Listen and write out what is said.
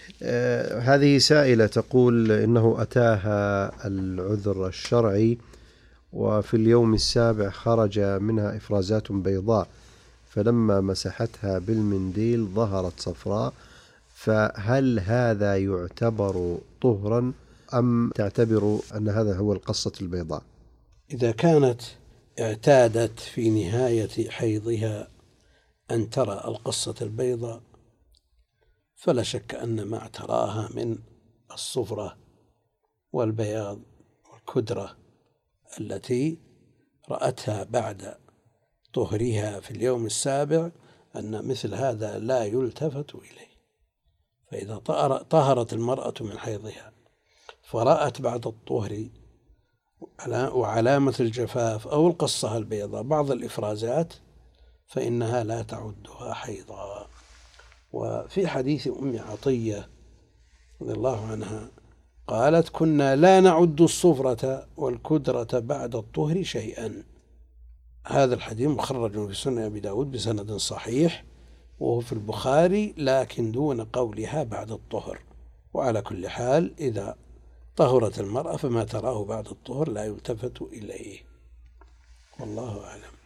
هذه سائلة تقول إنه أتاها العذر الشرعي وفي اليوم السابع خرج منها إفرازات بيضاء، فلما مسحتها بالمنديل ظهرت صفراء، فهل هذا يعتبر طهرا أم تعتبر أن هذا هو القصة البيضاء؟ إذا كانت اعتادت في نهاية حيضها أن ترى القصة البيضاء فلا شك أن ما اعتراها من الصفرة والبياض والكدرة التي رأتها بعد طهرها في اليوم السابع أن مثل هذا لا يلتفت إليه. فإذا طهرت المرأة من حيضها فرأت بعد الطهر وعلامة الجفاف أو القصة البيضاء بعض الإفرازات فإنها لا تعدها حيضا. وفي حديث أم عطية رضي الله عنها قالت: كنا لا نعد الصفرة والكدرة بعد الطهر شيئا. هذا الحديث مخرج في سنن أبي داود بسند صحيح وهو في البخاري، لكن دون قولها بعد الطهر. وعلى كل حال إذا طهرت المرأة فما تراه بعد الطهر لا يلتفت إليه، والله أعلم.